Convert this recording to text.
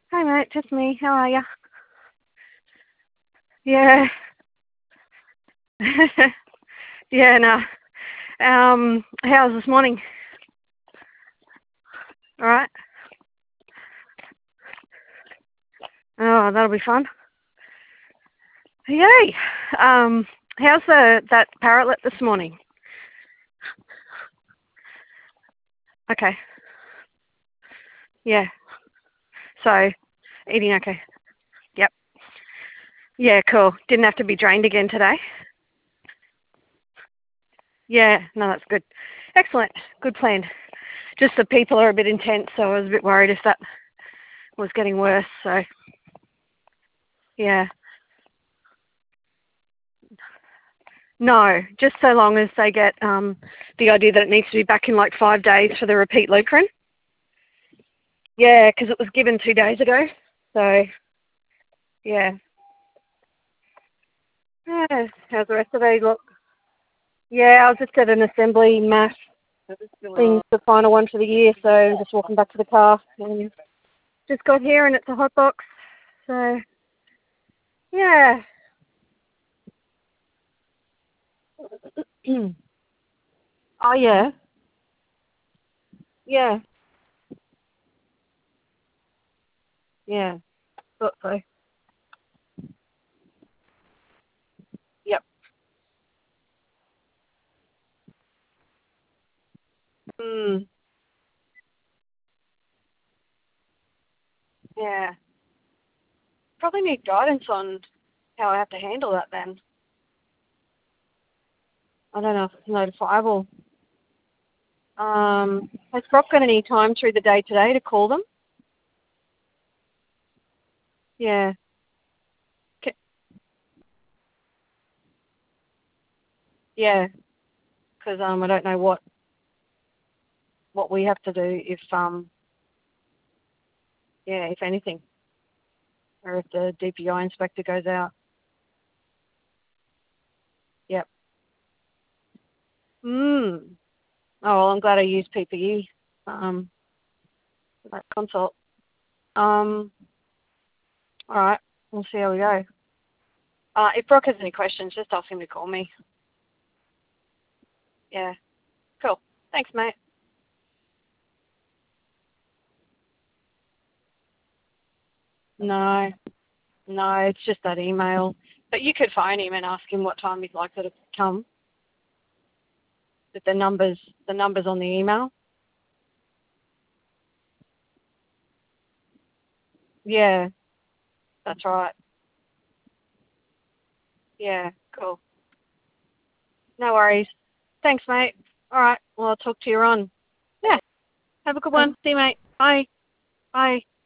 Hi, mate. Just me. How are you? Yeah. Yeah, no. How's this morning? All right. Oh, that'll be fun. Yay. How's that parrotlet this morning? Okay. Yeah. So, eating okay. Yep. Yeah, cool. Didn't have to be drained again today. Yeah, no, that's good. Excellent. Good plan. Just the people are a bit intense, so I was a bit worried if that was getting worse. So, yeah. No, just so long as they get the idea that it needs to be back in like 5 days for the repeat Leukerin. Yeah, because it was given 2 days ago. So, yeah. Yeah, how's the rest of the day look? Yeah, I was just at an assembly mass thing, the final one for the year, so I'm just walking back to the car and just got here and it's a hot box. So, yeah. Oh, yeah. Yeah. Yeah. Thought so. Yep. Mm. Yeah. Probably need guidance on how I have to handle that then. I don't know if it's notifiable. Has Brock got any time through the day today to call them? Yeah. K- Yeah. Because I don't know what we have to do if if anything, or if the DPI inspector goes out. Yep. Oh well, I'm glad I used PPE for that consult. All right, we'll see how we go. If Brock has any questions, just ask him to call me. Yeah. Cool. Thanks, mate. No, it's just that email. But you could phone him and ask him what time he'd like it to come. With the numbers on the email. Yeah, that's right. Yeah, cool. No worries. Thanks, mate. All right. Well, I'll talk to you on. Yeah. Have a good one. See you, mate. Bye. Bye.